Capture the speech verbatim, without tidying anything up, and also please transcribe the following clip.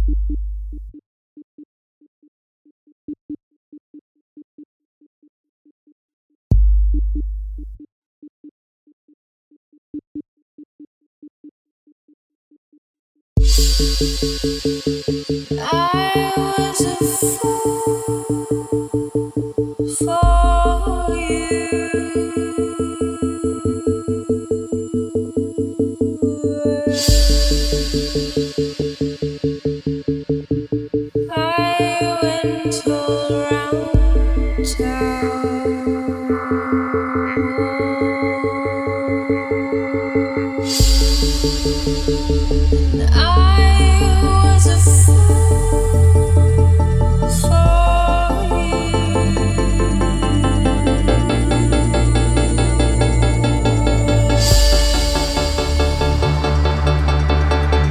I was a fool for you. I went all round town.